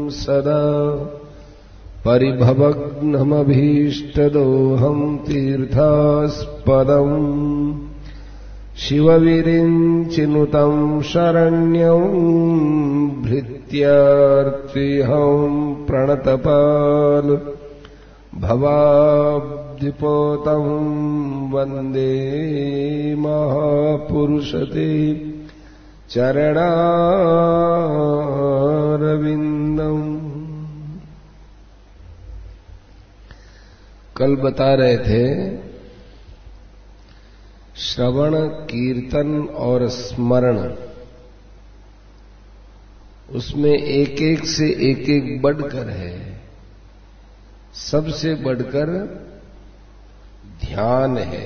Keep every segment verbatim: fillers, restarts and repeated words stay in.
सदा परिभवग्नमभीष्टदोहं तीर्थास्पदम् शिवविरिञ्चिनुतं शरण्यं भृत्यार्तिहं प्रणतपाल भवाब्धिपोतं वन्दे महापुरुषते चरणारविन्दम्। कल बता रहे थे श्रवण कीर्तन और स्मरण, उसमें एक एक से एक एक बढ़कर है। सबसे बढ़कर ध्यान है।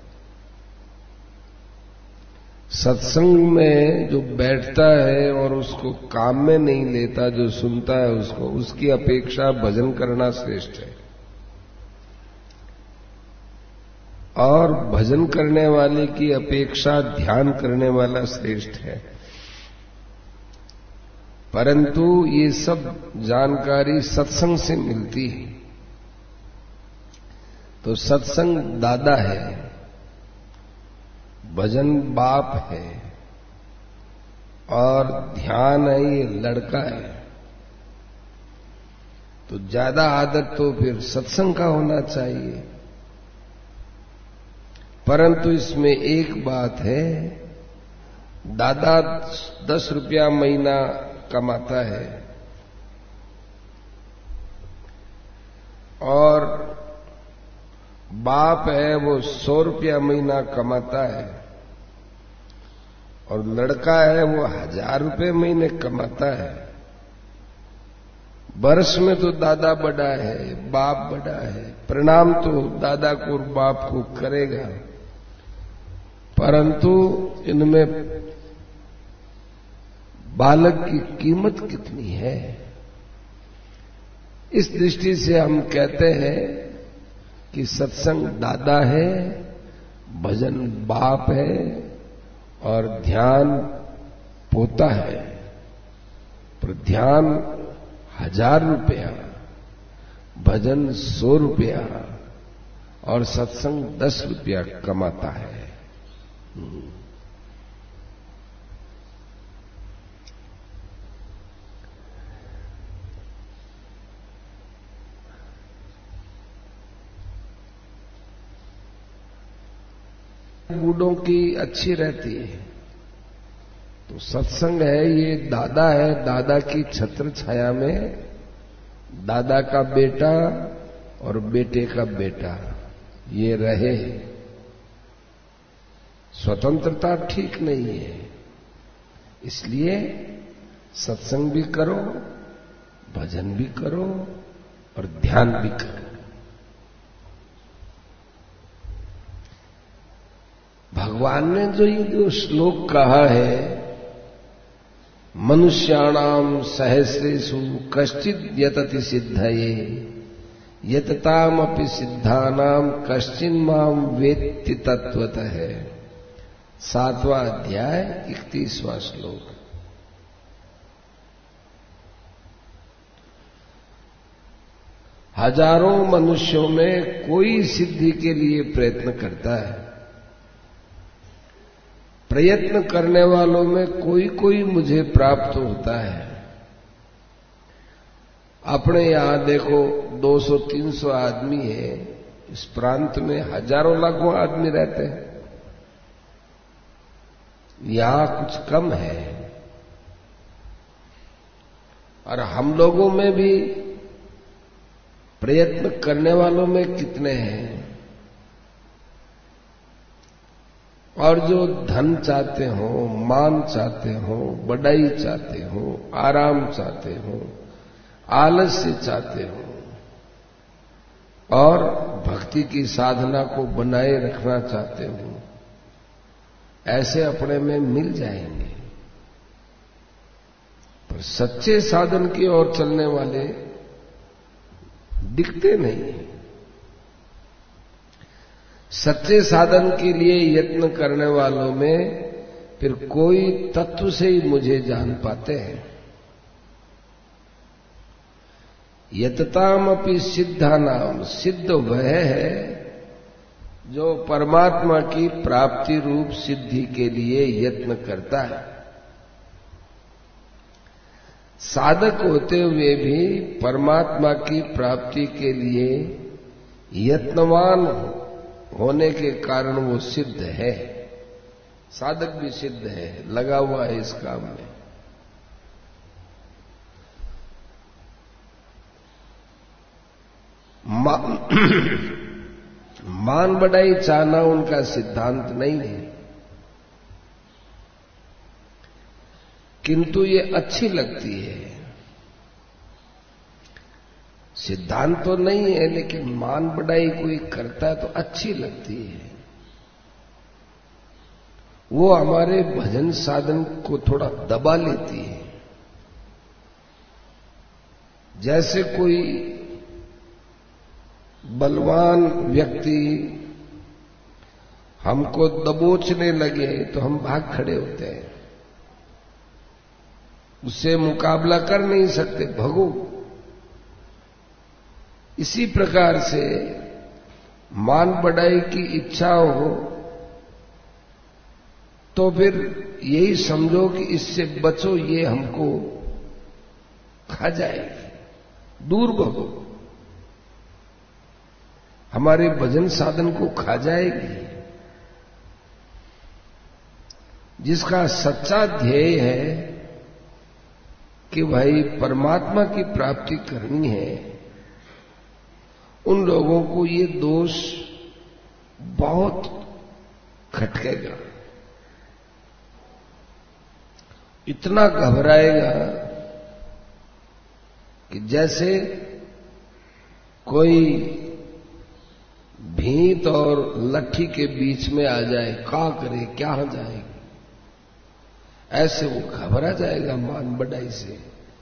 सत्संग में जो बैठता है और उसको काम में नहीं लेता, जो सुनता है उसको, उसकी अपेक्षा भजन करना श्रेष्ठ है। और भजन करने वाले की अपेक्षा ध्यान करने वाला श्रेष्ठ है। परंतु ये सब जानकारी सत्संग से मिलती है। तो सत्संग दादा है, भजन बाप है, और ध्यान है ये लड़का है। तो ज्यादा आदत तो फिर सत्संग का होना चाहिए। परंतु इसमें एक बात है, दादा दस रुपया महीना कमाता है और बाप है वो सौ रुपया महीना कमाता है, और लड़का है वो हजार रुपये महीने कमाता है। वर्ष में तो दादा बड़ा है, बाप बड़ा है, प्रणाम तो दादा को और बाप को करेगा, परंतु इनमें बालक की कीमत कितनी है। इस दृष्टि से हम कहते हैं कि सत्संग दादा है, भजन बाप है, और ध्यान पोता है। पर ध्यान हजार रुपया, भजन सौ रुपया और सत्संग दस रुपया कमाता है। बूढ़ों की अच्छी रहती है। तो सत्संग है ये दादा है, दादा की छत्र छाया में दादा का बेटा और बेटे का बेटा ये रहे। स्वतंत्रता ठीक नहीं है, इसलिए सत्संग भी करो, भजन भी करो और ध्यान भी करो। भगवान ने जो ये जो श्लोक कहा है, मनुष्याणाम सहस्रेषु कश्चित् यतति सिद्धये यततामपि सिद्धानाम कश्चिन्माम वेत्ति तत्वतः है। सातवां अध्याय इकतीसवां श्लोक। हजारों मनुष्यों में कोई सिद्धि के लिए प्रयत्न करता है। प्रयत्न करने वालों में कोई कोई मुझे प्राप्त होता है। अपने यहां देखो दो सौ तीन सौ आदमी है, इस प्रांत में हजारों लाखों आदमी रहते हैं। यहां कुछ कम है, और हम लोगों में भी प्रयत्न करने वालों में कितने हैं। और जो धन चाहते हो, मान चाहते हो, बड़ाई चाहते हो, आराम चाहते हो, आलस्य चाहते हो, और भक्ति की साधना को बनाए रखना चाहते हो, ऐसे अपने में मिल जाएंगे। पर सच्चे साधन की ओर चलने वाले दिखते नहीं। सच्चे साधन के लिए यत्न करने वालों में फिर कोई तत्व से ही मुझे जान पाते हैं। यततामपि सिद्धानाम, सिद्ध वह है जो परमात्मा की प्राप्ति रूप सिद्धि के लिए यत्न करता है। साधक होते हुए भी परमात्मा की प्राप्ति के लिए यत्नवान होने के कारण वो सिद्ध है। साधक भी सिद्ध है, लगा हुआ है इस काम में। मा, मान बढ़ाई चाहना उनका सिद्धांत नहीं है, किंतु ये अच्छी लगती है। सिद्धांत तो नहीं है, लेकिन मान बढ़ाई कोई करता है तो अच्छी लगती है। वो हमारे भजन साधन को थोड़ा दबा लेती है। जैसे कोई बलवान व्यक्ति हमको दबोचने लगे तो हम भाग खड़े होते हैं, उससे मुकाबला कर नहीं सकते, भगो। इसी प्रकार से मान बढ़ाई की इच्छा हो तो फिर यही समझो कि इससे बचो, ये हमको खा जाएगी, दूर भगो, हमारे भजन साधन को खा जाएगी। जिसका सच्चा ध्येय है कि भाई परमात्मा की प्राप्ति करनी है, उन लोगों को ये दोष बहुत खटकेगा, इतना घबराएगा कि जैसे कोई भीत और लट्ठी के बीच में आ जाए, क्या करे, क्या जाएगी, ऐसे वो घबरा जाएगा मान बढ़ाई से।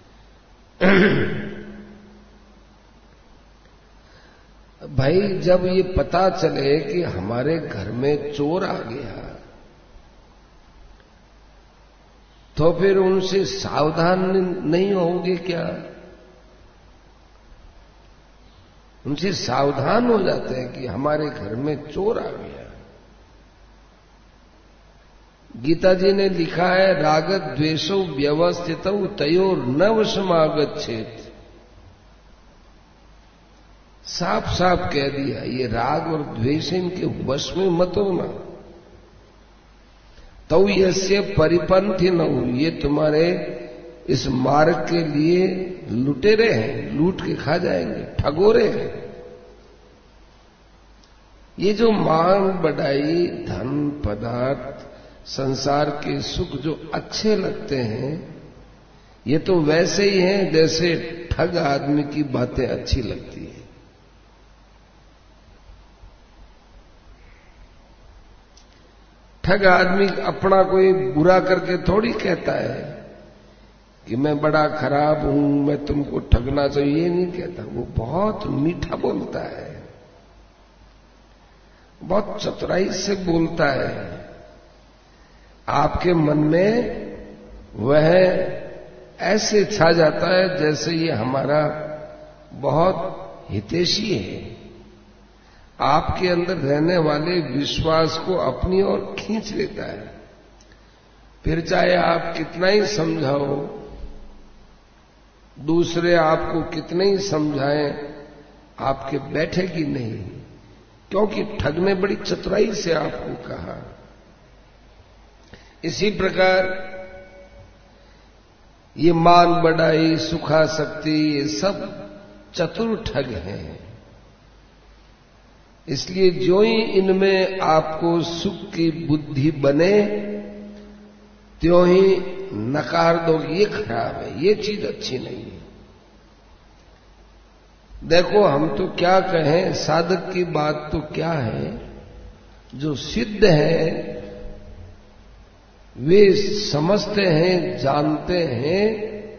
भाई जब ये पता चले कि हमारे घर में चोर आ गया तो फिर उनसे सावधान नहीं होगे क्या? उनसे सावधान हो जाते हैं कि हमारे घर में चोर आ गया। गीता जी ने लिखा है, राग द्वेषो व्यवस्थित तयोर न वशमागच्छेत्। साफ साफ कह दिया, ये राग और द्वेष इनके वश में मत होना। तो यस्य परिपंथी न हो, ये तुम्हारे इस मार्ग के लिए लुटेरे हैं, लूट के खा जाएंगे, ठगोरे हैं। ये जो मान बढ़ाई, धन, पदार्थ, संसार के सुख जो अच्छे लगते हैं, ये तो वैसे ही हैं जैसे ठग आदमी की बातें अच्छी लगती हैं। ठग आदमी अपना कोई बुरा करके थोड़ी कहता है कि मैं बड़ा खराब हूं, मैं तुमको ठगना चाहिए, ये नहीं कहता। वो बहुत मीठा बोलता है, बहुत चतुराई से बोलता है। आपके मन में वह ऐसे छा जाता है जैसे ये हमारा बहुत हितैषी है। आपके अंदर रहने वाले विश्वास को अपनी ओर खींच लेता है। फिर चाहे आप कितना ही समझाओ, दूसरे आपको कितने ही समझाएं, आपके बैठेगी नहीं, क्योंकि ठग ने बड़ी चतुराई से आपको कहा। इसी प्रकार ये मान बढ़ाई, सुखासक्ति, ये सब चतुर ठग हैं। इसलिए जो ही इनमें आपको सुख की बुद्धि बने, त्यों ही नकार दो, ये खराब है, ये चीज अच्छी नहीं है। देखो हम तो क्या कहें, साधक की बात तो क्या है, जो सिद्ध है वे समझते हैं, जानते हैं,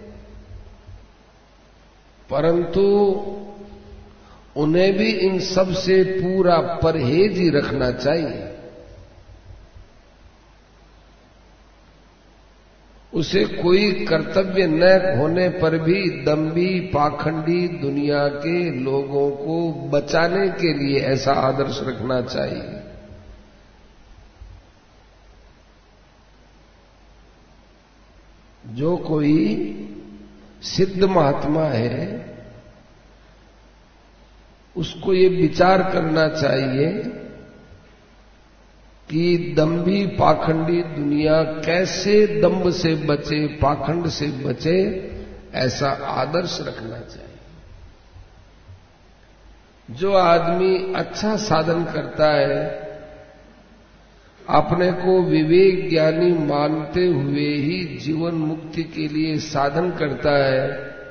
परंतु उन्हें भी इन सब से पूरा परहेज ही रखना चाहिए। उसे कोई कर्तव्य न होने पर भी दंभी पाखंडी दुनिया के लोगों को बचाने के लिए ऐसा आदर्श रखना चाहिए। जो कोई सिद्ध महात्मा है उसको ये विचार करना चाहिए कि दंभी पाखंडी दुनिया कैसे दंभ से बचे, पाखंड से बचे, ऐसा आदर्श रखना चाहिए। जो आदमी अच्छा साधन करता है, अपने को विवेक ज्ञानी मानते हुए ही जीवन मुक्ति के लिए साधन करता है,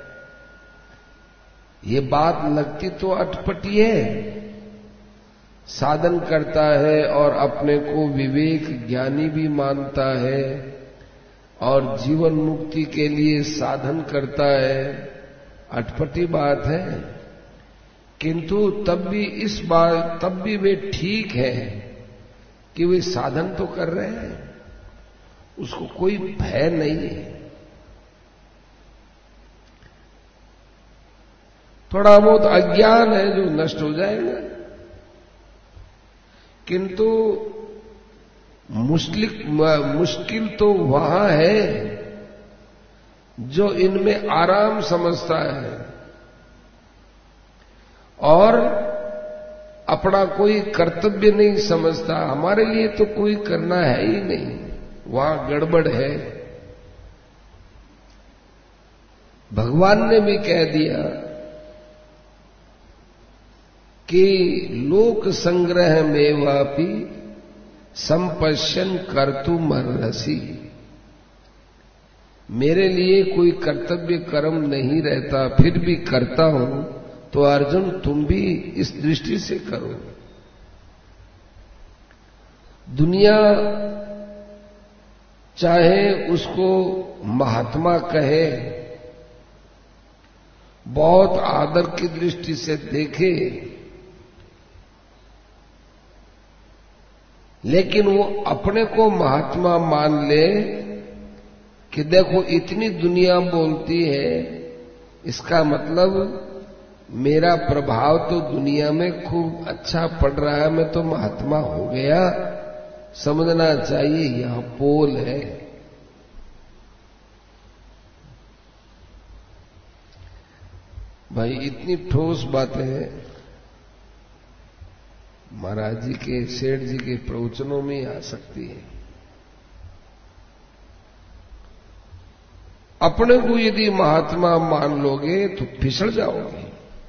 ये बात लगती तो अटपटी है। साधन करता है और अपने को विवेक ज्ञानी भी मानता है और जीवन मुक्ति के लिए साधन करता है, अटपटी बात है। किंतु तब भी इस बात तब भी वे ठीक है कि वे साधन तो कर रहे हैं, उसको कोई भय नहीं है। थोड़ा बहुत अज्ञान है जो नष्ट हो जाएगा, किंतु मुश्किल मुश्किल तो वहां है जो इनमें आराम समझता है और अपना कोई कर्तव्य नहीं समझता। हमारे लिए तो कोई करना है ही नहीं, वहां गड़बड़ है। भगवान ने भी कह दिया कि लोक संग्रह मेवापि संपश्यन कर्तुमर्हसि। मेरे लिए कोई कर्तव्य कर्म नहीं रहता, फिर भी करता हूं, तो अर्जुन तुम भी इस दृष्टि से करो। दुनिया चाहे उसको महात्मा कहे, बहुत आदर की दृष्टि से देखे, लेकिन वो अपने को महात्मा मान ले कि देखो इतनी दुनिया बोलती है, इसका मतलब मेरा प्रभाव तो दुनिया में खूब अच्छा पड़ रहा है, मैं तो महात्मा हो गया। समझना चाहिए यह पोल है। भाई इतनी ठोस बातें महाराज जी के, सेठ जी के प्रवचनों में आ सकती है। अपने को यदि महात्मा मान लोगे तो फिसल जाओगे,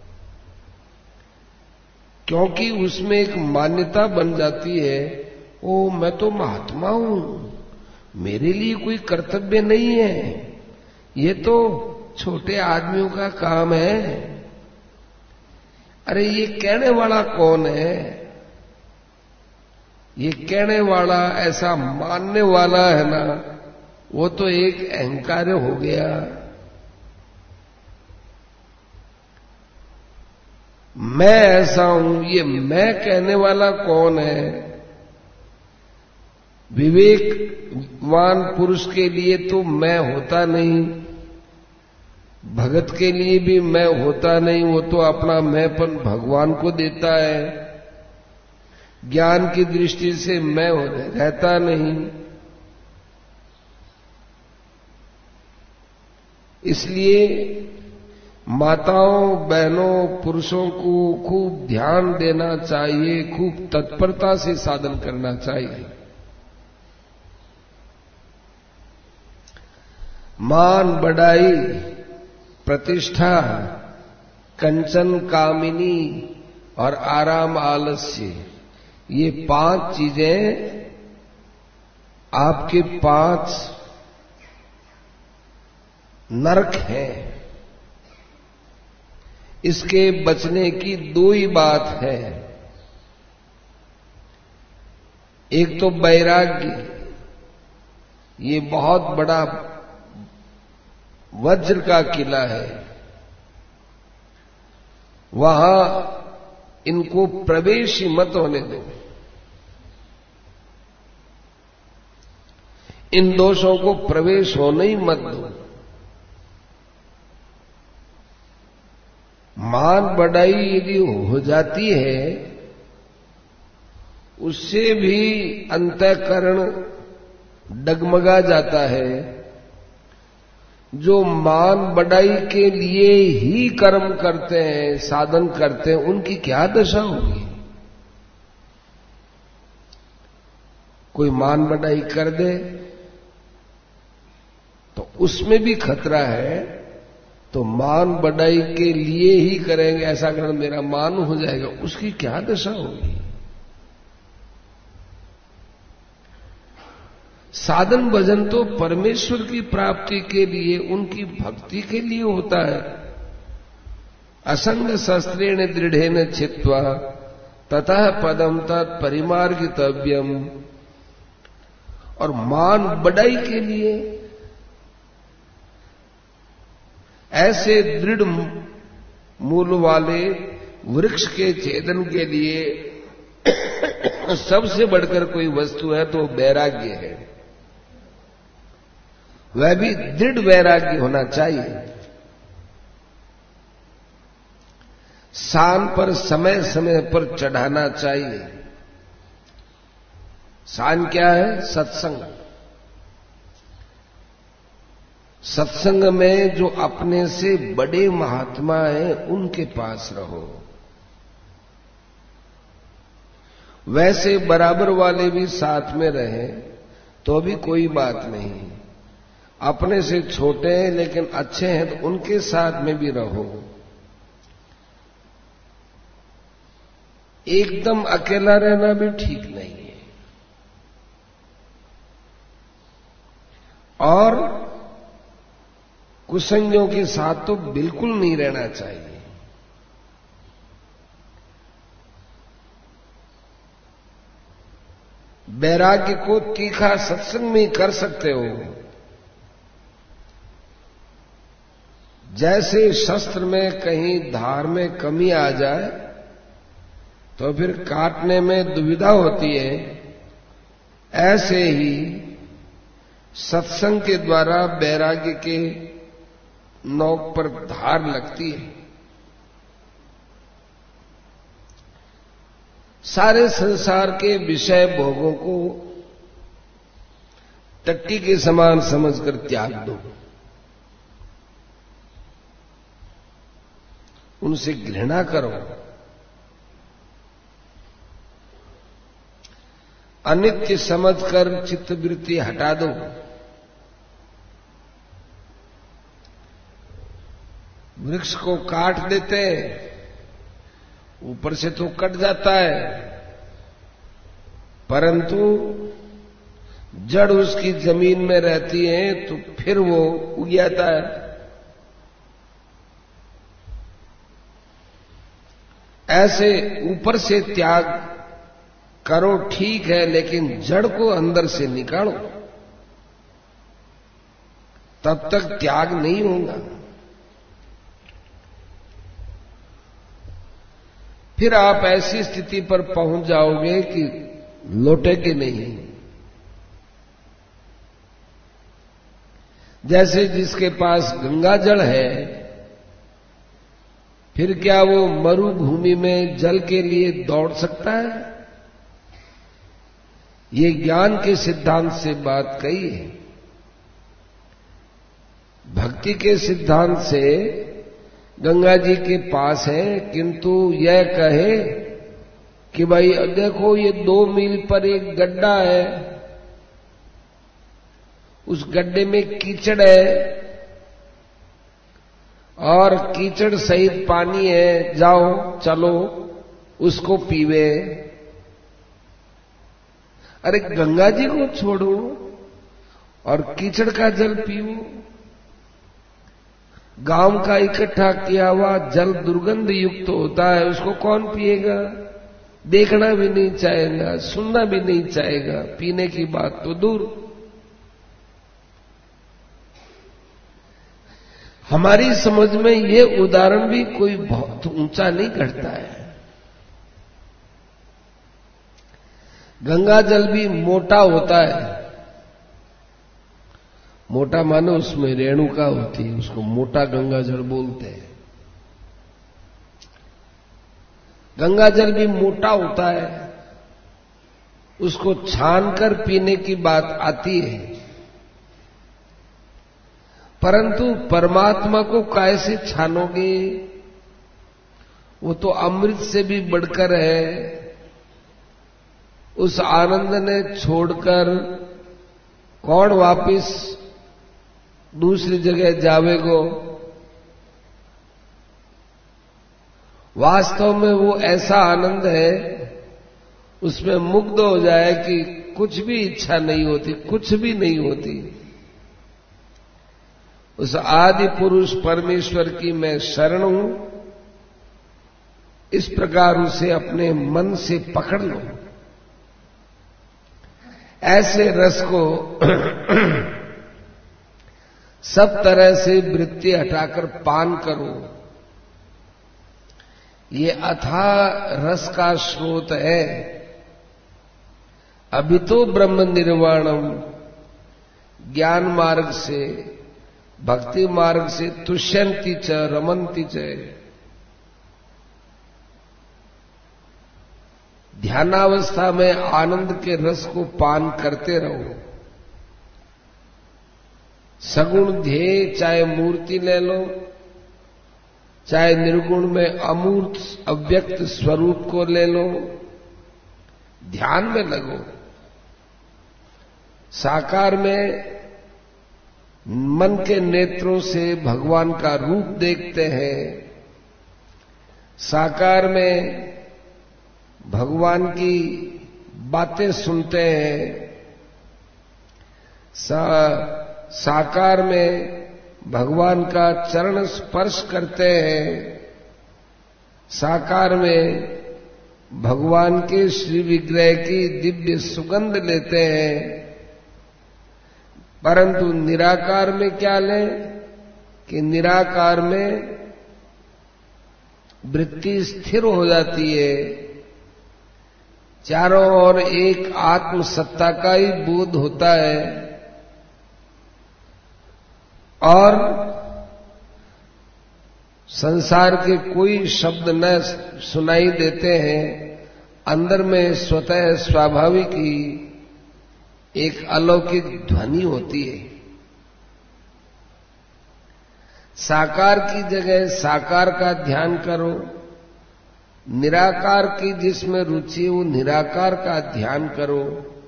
क्योंकि उसमें एक मान्यता बन जाती है, ओ मैं तो महात्मा हूं, मेरे लिए कोई कर्तव्य नहीं है, ये तो छोटे आदमियों का काम है। अरे ये कहने वाला कौन है? ये कहने वाला, ऐसा मानने वाला है ना, वो तो एक अहंकार हो गया। मैं ऐसा हूं, ये मैं कहने वाला कौन है? विवेकवान पुरुष के लिए तो मैं होता नहीं, भगत के लिए भी मैं होता नहीं, वो तो अपना मैंपन भगवान को देता है। ज्ञान की दृष्टि से मैं रहता नहीं। इसलिए माताओं, बहनों, पुरुषों को खूब ध्यान देना चाहिए, खूब तत्परता से साधन करना चाहिए। मान बढ़ाई, प्रतिष्ठा, कंचन कामिनी और आराम आलस्य, ये पांच चीजें आपके पांच नरक हैं। इसके बचने की दो ही बात है। एक तो वैराग्य, ये बहुत बड़ा वज्र का किला है, वहां इनको प्रवेश ही मत होने दो। इन दोषों को प्रवेश होने ही मत दो। मान बढ़ाई यदि हो जाती है, उससे भी अंतःकरण डगमगा जाता है। जो मान बढ़ाई के लिए ही कर्म करते हैं, साधन करते हैं, उनकी क्या दशा होगी। कोई मान बढ़ाई कर दे तो उसमें भी खतरा है। तो मान बढ़ाई के लिए ही करेंगे, ऐसा कर मेरा मान हो जाएगा, उसकी क्या दशा होगी। साधन भजन तो परमेश्वर की प्राप्ति के लिए, उनकी भक्ति के लिए होता है। असंग शस्त्रेण दृढ़ेन छित्त्वा ततः पदम तत् परिमार्गितव्यम। और मान बढ़ाई के लिए, ऐसे दृढ़ मूल वाले वृक्ष के छेदन के लिए सबसे बढ़कर कोई वस्तु है तो वैराग्य है। वह भी दृढ़ वैराग्य होना चाहिए। सान पर समय समय पर चढ़ाना चाहिए। सान क्या है? सत्संग। सत्संग में जो अपने से बड़े महात्मा हैं, उनके पास रहो। वैसे बराबर वाले भी साथ में रहें तो भी कोई बात नहीं। अपने से छोटे हैं लेकिन अच्छे हैं तो उनके साथ में भी रहो। एकदम अकेला रहना भी ठीक नहीं है। और कुसंगियों के साथ तो बिल्कुल नहीं रहना चाहिए। वैराग्य को तीखा सत्संग में कर सकते हो। जैसे शस्त्र में कहीं धार में कमी आ जाए तो फिर काटने में दुविधा होती है, ऐसे ही सत्संग के द्वारा वैराग्य के नोक पर धार लगती है। सारे संसार के विषय भोगों को टट्टी के समान समझकर त्याग दो। उनसे घृणा करो। अनित्य समझकर चित्तवृत्ति हटा दो। वृक्ष को काट देते हैं, ऊपर से तो कट जाता है, परंतु जड़ उसकी जमीन में रहती है तो फिर वो उग जाता है। ऐसे ऊपर से त्याग करो ठीक है, लेकिन जड़ को अंदर से निकालो, तब तक त्याग नहीं होगा। फिर आप ऐसी स्थिति पर पहुंच जाओगे कि लौटेगे नहीं। जैसे जिसके पास गंगा जल है, फिर क्या वो मरुभूमि में जल के लिए दौड़ सकता है? ये ज्ञान के सिद्धांत से बात कही है। भक्ति के सिद्धांत से गंगा जी के पास है, किंतु यह कहे कि भाई देखो ये दो मील पर एक गड्ढा है, उस गड्ढे में कीचड़ है और कीचड़ सहित पानी है, जाओ चलो उसको पीवे। अरे गंगा जी को छोड़ो और कीचड़ का जल पियो। गांव का इकट्ठा किया हुआ जल दुर्गंध युक्त होता है, उसको कौन पिएगा? देखना भी नहीं चाहेगा, सुनना भी नहीं चाहेगा, पीने की बात तो दूर। हमारी समझ में ये उदाहरण भी कोई बहुत ऊंचा नहीं घटता है। गंगा जल भी मोटा होता है, मोटा मानो उसमें रेणुका होती है, उसको मोटा गंगाजल बोलते हैं। गंगाजल भी मोटा होता है, उसको छानकर पीने की बात आती है, परंतु परमात्मा को कैसे छानोगे? वो तो अमृत से भी बढ़कर है। उस आनंद ने छोड़कर कौन वापिस दूसरी जगह जावेगो? वास्तव में वो ऐसा आनंद है, उसमें मुग्ध हो जाए कि कुछ भी इच्छा नहीं होती, कुछ भी नहीं होती। उस आदि पुरुष परमेश्वर की मैं शरण हूं, इस प्रकार उसे अपने मन से पकड़ लो। ऐसे रस को सब तरह से वृत्ति हटाकर पान करो। ये अथाह रस का स्रोत है। अभी तो ब्रह्म निर्वाणम, ज्ञान मार्ग से, भक्ति मार्ग से तुष्यंति च रमन्ति च, ध्यानावस्था में आनंद के रस को पान करते रहो। सगुण ध्येय, चाहे मूर्ति ले लो, चाहे निर्गुण में अमूर्त अव्यक्त स्वरूप को ले लो, ध्यान में लगो। साकार में मन के नेत्रों से भगवान का रूप देखते हैं, साकार में भगवान की बातें सुनते हैं, सा, साकार में भगवान का चरण स्पर्श करते हैं, साकार में भगवान के श्री विग्रह की दिव्य सुगंध लेते हैं। परंतु निराकार में क्या लें कि निराकार में वृत्ति स्थिर हो जाती है, चारों ओर एक आत्म सत्ता का ही बोध होता है और संसार के कोई शब्द न सुनाई देते हैं। अंदर में स्वतः स्वाभाविक ही एक अलौकिक ध्वनि होती है। साकार की जगह साकार का ध्यान करो, निराकार की जिसमें रुचि हो निराकार का ध्यान करो,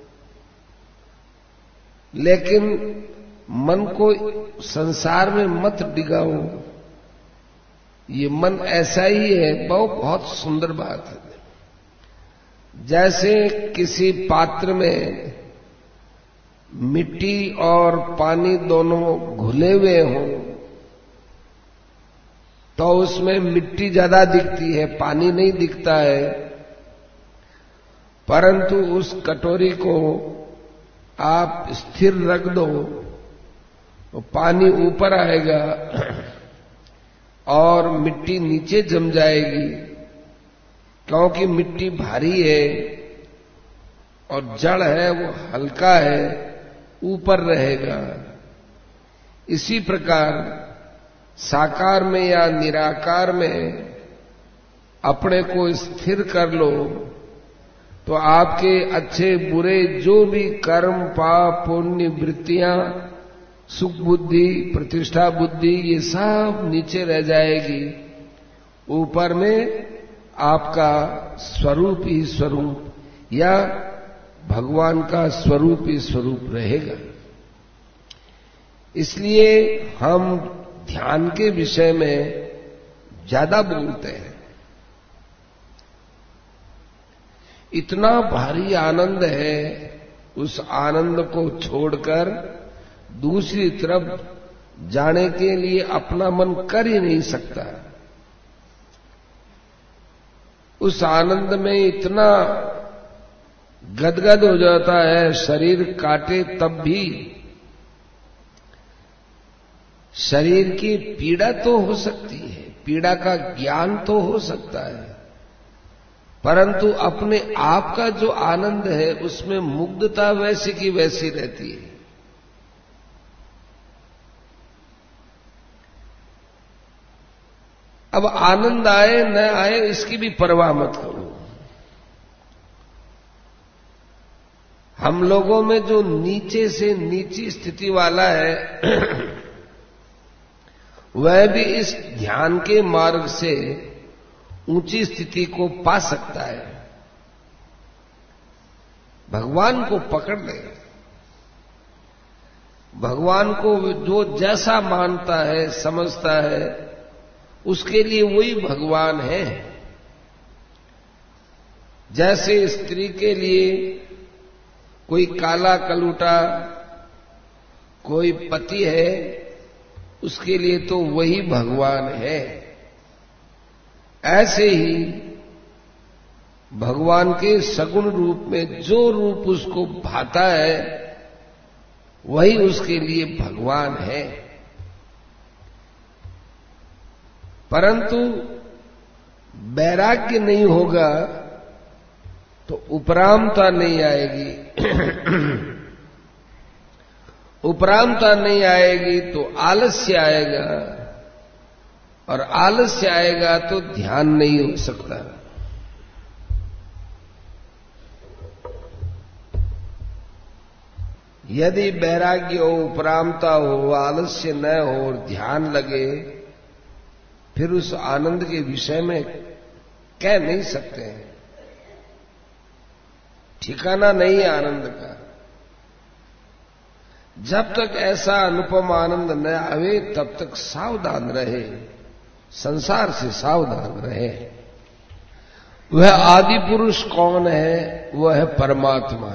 लेकिन मन को संसार में मत डिगाओ। ये मन ऐसा ही है, बहुत बहुत सुंदर बात है। जैसे किसी पात्र में मिट्टी और पानी दोनों घुले हुए हों तो उसमें मिट्टी ज्यादा दिखती है, पानी नहीं दिखता है। परंतु उस कटोरी को आप स्थिर रख दो तो पानी ऊपर आएगा और मिट्टी नीचे जम जाएगी, क्योंकि मिट्टी भारी है और जड़ है वो हल्का है, ऊपर रहेगा। इसी प्रकार साकार में या निराकार में अपने को स्थिर कर लो तो आपके अच्छे बुरे जो भी कर्म, पाप, पुण्य, वृत्तियां, सुख बुद्धि, प्रतिष्ठा बुद्धि, ये सब नीचे रह जाएगी। ऊपर में आपका स्वरूप ही स्वरूप या भगवान का स्वरूप ही स्वरूप रहेगा। इसलिए हम ध्यान के विषय में ज्यादा बोलते हैं। इतना भारी आनंद है, उस आनंद को छोड़कर दूसरी तरफ जाने के लिए अपना मन कर ही नहीं सकता। उस आनंद में इतना गदगद हो जाता है, शरीर काटे तब भी। शरीर की पीड़ा तो हो सकती है, पीड़ा का ज्ञान तो हो सकता है, परंतु अपने आप का जो आनंद है उसमें मुग्धता वैसी की वैसी रहती है। अब आनंद आए न आए इसकी भी परवाह मत करो। हम लोगों में जो नीचे से नीची स्थिति वाला है वह भी इस ध्यान के मार्ग से ऊंची स्थिति को पा सकता है। भगवान को पकड़ ले। भगवान को जो जैसा मानता है समझता है उसके लिए वही भगवान है। जैसे स्त्री के लिए कोई काला कलूटा कोई पति है, उसके लिए तो वही भगवान है। ऐसे ही भगवान के सगुण रूप में जो रूप उसको भाता है वही उसके लिए भगवान है। परंतु वैराग्य नहीं होगा तो उपरामता नहीं आएगी। उपरामता नहीं आएगी तो आलस्य आएगा, और आलस्य आएगा तो ध्यान नहीं हो सकता। यदि वैराग्य हो, उपरामता हो, आलस्य न हो और ध्यान लगे, फिर उस आनंद के विषय में कह नहीं सकते हैं। ठिकाना नहीं है आनंद का। जब तक ऐसा अनुपम आनंद न आवे तब तक सावधान रहे, संसार से सावधान रहे। वह आदि पुरुष कौन है? वह है परमात्मा।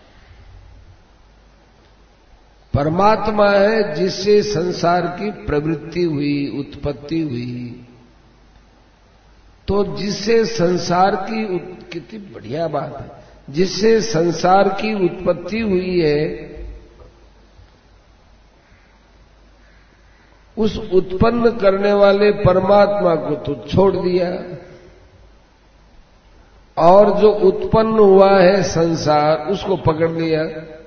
परमात्मा है जिससे संसार की प्रवृत्ति हुई, उत्पत्ति हुई। तो जिससे संसार की, कितनी बढ़िया बात है, जिससे संसार की उत्पत्ति हुई है उस उत्पन्न करने वाले परमात्मा को तो छोड़ दिया, और जो उत्पन्न हुआ है संसार उसको पकड़ लिया।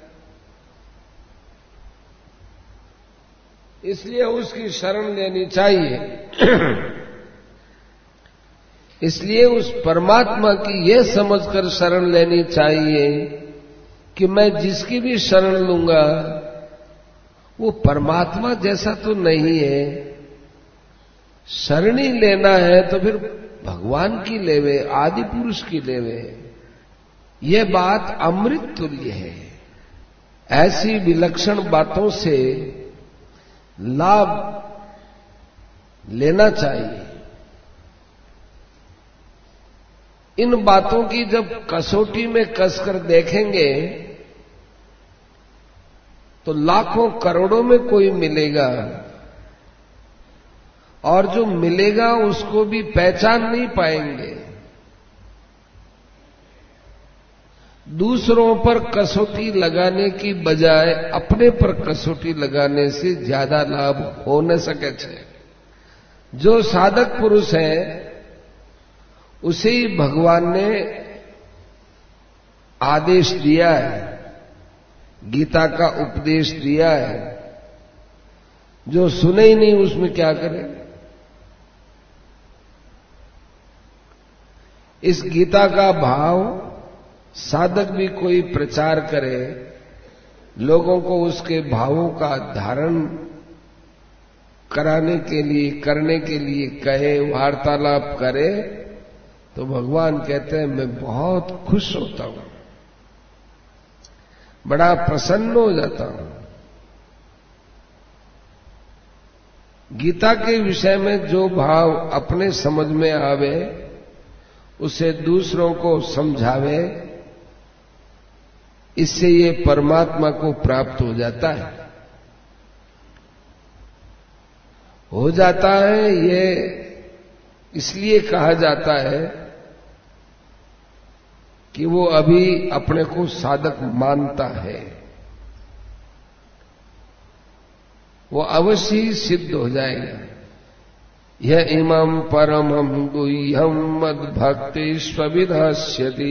इसलिए उसकी शरण लेनी चाहिए। इसलिए उस परमात्मा की यह समझकर शरण लेनी चाहिए कि मैं जिसकी भी शरण लूंगा वो परमात्मा जैसा तो नहीं है। शरणी लेना है तो फिर भगवान की लेवे, आदि पुरुष की लेवे। यह बात अमृत तुल्य है। ऐसी विलक्षण बातों से लाभ लेना चाहिए। इन बातों की जब कसौटी में कसकर देखेंगे तो लाखों करोड़ों में कोई मिलेगा, और जो मिलेगा उसको भी पहचान नहीं पाएंगे। दूसरों पर कसौटी लगाने की बजाय अपने पर कसौटी लगाने से ज्यादा लाभ हो न सके छे। जो साधक पुरुष है उसे ही भगवान ने आदेश दिया है, गीता का उपदेश दिया है। जो सुने ही नहीं उसमें क्या करे। इस गीता का भाव साधक भी कोई प्रचार करे, लोगों को उसके भावों का धारण कराने के लिए, करने के लिए कहे, वार्तालाप करे, तो भगवान कहते हैं मैं बहुत खुश होता हूं, बड़ा प्रसन्न हो जाता हूं। गीता के विषय में जो भाव अपने समझ में आवे उसे दूसरों को समझावे, इससे ये परमात्मा को प्राप्त हो जाता है। हो जाता है ये इसलिए कहा जाता है कि वो अभी अपने को साधक मानता है। वो अवश्य ही सिद्ध हो जाएगा। यह इमं परमं गुह्यं मद्भक्ति स्वविधास्यति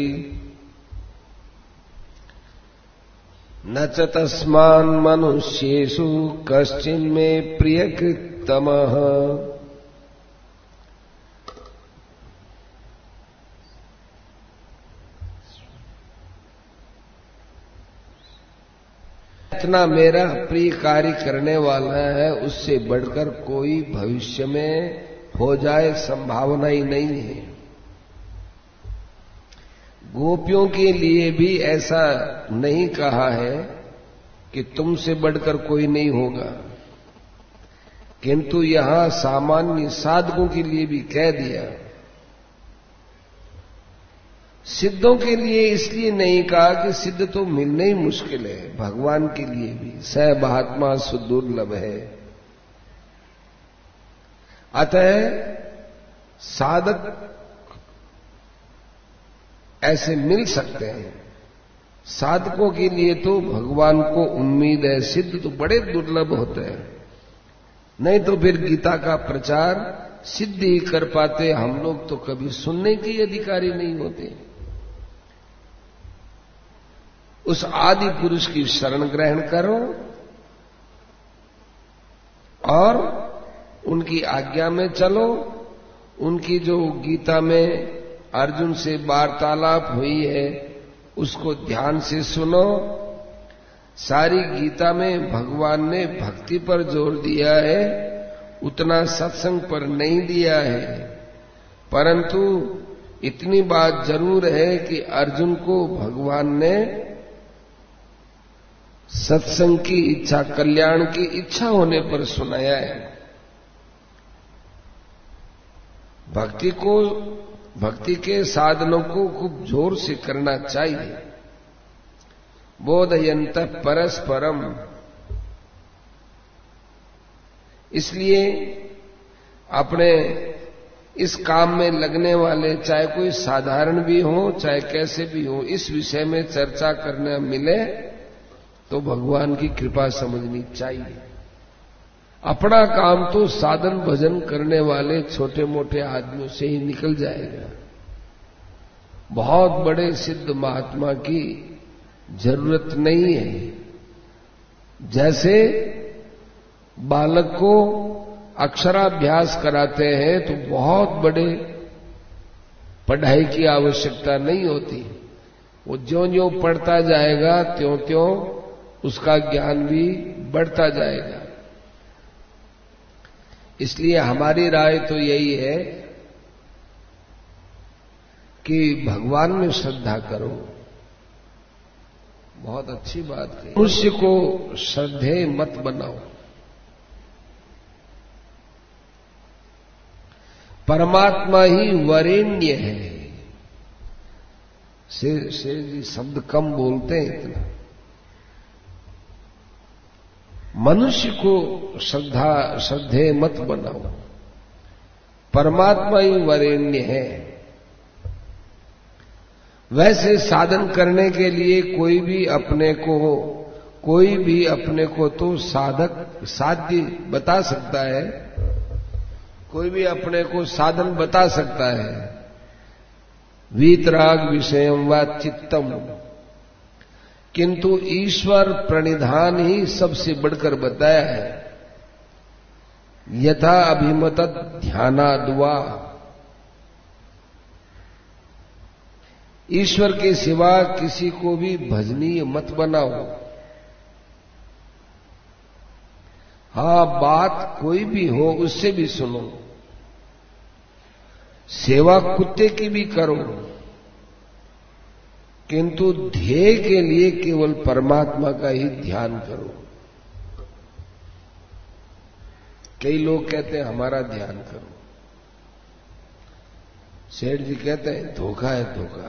न च तस्मान् मनुष्येषु कश्चिन्मे प्रियकृत्तमः। जितना मेरा प्रिय कार्य करने वाला है उससे बढ़कर कोई भविष्य में हो जाए संभावना ही नहीं है। गोपियों के लिए भी ऐसा नहीं कहा है कि तुमसे बढ़कर कोई नहीं होगा, किंतु यहां सामान्य साधकों के लिए भी कह दिया। सिद्धों के लिए इसलिए नहीं कहा कि सिद्ध तो मिलने ही मुश्किल है, भगवान के लिए भी स महात्मा सुदुर्लभ है। अतः साधक ऐसे मिल सकते हैं, साधकों के लिए तो भगवान को उम्मीद है, सिद्ध तो बड़े दुर्लभ होते हैं। नहीं तो फिर गीता का प्रचार सिद्ध ही कर पाते, हम लोग तो कभी सुनने के अधिकारी नहीं होते। उस आदि पुरुष की शरण ग्रहण करो और उनकी आज्ञा में चलो। उनकी जो गीता में अर्जुन से वार्तालाप हुई है उसको ध्यान से सुनो। सारी गीता में भगवान ने भक्ति पर जोर दिया है, उतना सत्संग पर नहीं दिया है, परंतु इतनी बात जरूर है कि अर्जुन को भगवान ने सत्संग की इच्छा, कल्याण की इच्छा होने पर सुनाया है। भक्ति को, भक्ति के साधनों को खूब जोर से करना चाहिए। बोधयंत परस्परम, इसलिए अपने इस काम में लगने वाले, चाहे कोई साधारण भी हो चाहे कैसे भी हो, इस विषय में चर्चा करने मिले तो भगवान की कृपा समझनी चाहिए। अपना काम तो साधन भजन करने वाले छोटे मोटे आदमियों से ही निकल जाएगा। बहुत बड़े सिद्ध महात्मा की जरूरत नहीं है। जैसे बालक को अक्षराभ्यास कराते हैं तो बहुत बड़े पढ़ाई की आवश्यकता नहीं होती। वो ज्यों ज्यों पढ़ता जाएगा त्यों त्यों उसका ज्ञान भी बढ़ता जाएगा। इसलिए हमारी राय तो यही है कि भगवान में श्रद्धा करो। बहुत अच्छी बात कही। मनुष्य को श्रद्धेय मत बनाओ। परमात्मा ही वरेण्य है। शेर शेर जी शब्द कम बोलते हैं इतना। मनुष्य को श्रद्धा श्रद्धेय मत बनाओ, परमात्मा ही वरेण्य है। वैसे साधन करने के लिए कोई भी अपने को कोई भी अपने को तो साधक साध्य बता सकता है, कोई भी अपने को साधन बता सकता है। वीतराग विषयम व चित्तम, किंतु ईश्वर प्रणिधान ही सबसे बढ़कर बताया है। यथा अभिमत ध्यानाद्वा, ईश्वर के सिवा किसी को भी भजनीय मत बनाओ। हां, बात कोई भी हो उससे भी सुनो, सेवा कुत्ते की भी करो, किंतु ध्येय के लिए केवल परमात्मा का ही ध्यान करो। कई लोग कहते हैं हमारा ध्यान करो। सेठ जी कहते हैं धोखा है धोखा।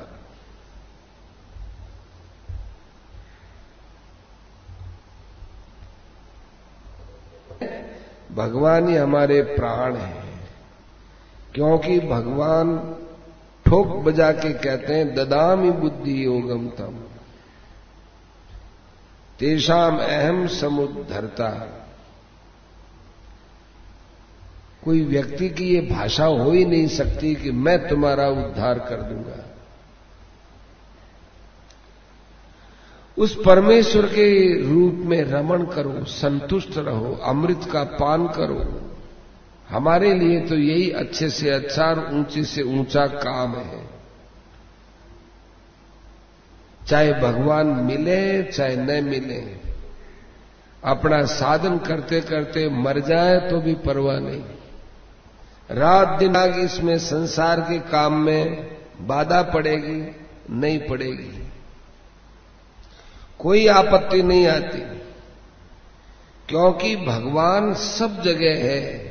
भगवान ही हमारे प्राण हैं, क्योंकि भगवान ठोक बजा के कहते हैं ददामि बुद्धि योगम तम तेषाम अहम समुद्धरता। कोई व्यक्ति की ये भाषा हो ही नहीं सकती कि मैं तुम्हारा उद्धार कर दूंगा। उस परमेश्वर के रूप में रमण करो, संतुष्ट रहो, अमृत का पान करो। हमारे लिए तो यही अच्छे से अच्छा और ऊंचे से ऊंचा काम है। चाहे भगवान मिले चाहे न मिले, अपना साधन करते करते मर जाए तो भी परवाह नहीं। रात दिन आगे इसमें संसार के काम में बाधा पड़ेगी नहीं पड़ेगी, कोई आपत्ति नहीं आती, क्योंकि भगवान सब जगह है।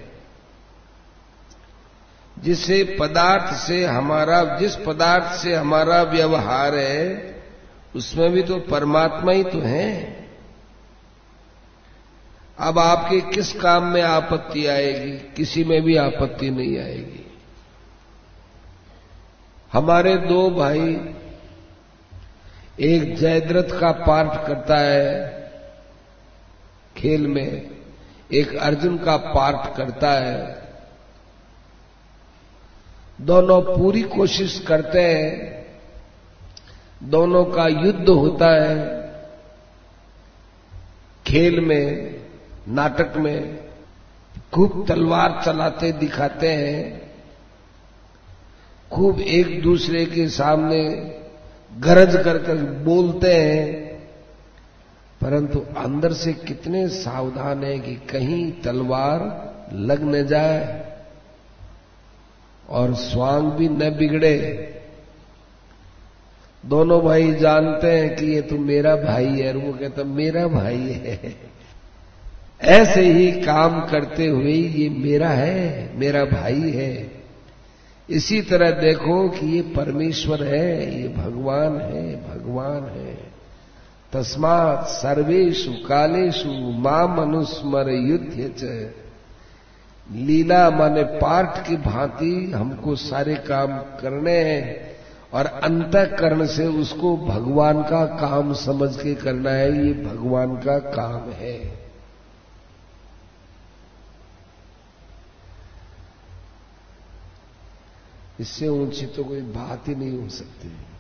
जिसे पदार्थ से हमारा जिस पदार्थ से हमारा व्यवहार है उसमें भी तो परमात्मा ही तो है। अब आपके किस काम में आपत्ति आएगी? किसी में भी आपत्ति नहीं आएगी। हमारे दो भाई, एक जयद्रथ का पार्ट करता है खेल में, एक अर्जुन का पार्ट करता है। दोनों पूरी कोशिश करते हैं, दोनों का युद्ध होता है खेल में, नाटक में, खूब तलवार चलाते दिखाते हैं, खूब एक दूसरे के सामने गरज कर कर बोलते हैं, परंतु अंदर से कितने सावधान हैं कि कहीं तलवार लग न जाए और स्वांग भी न बिगड़े। दोनों भाई जानते हैं कि ये तो मेरा भाई है, और वो कहता मेरा भाई है। ऐसे ही काम करते हुए ये मेरा है, मेरा भाई है। इसी तरह देखो कि ये परमेश्वर है, ये भगवान है, भगवान है। तस्मात् सर्वेषु कालेषु माम अनुस्मर युध्य च। लीला माने पाठ की भांति हमको सारे काम करने हैं और अंतःकरण से उसको भगवान का काम समझ के करना है। ये भगवान का काम है। इससे ऊंची तो कोई बात ही नहीं हो सकती।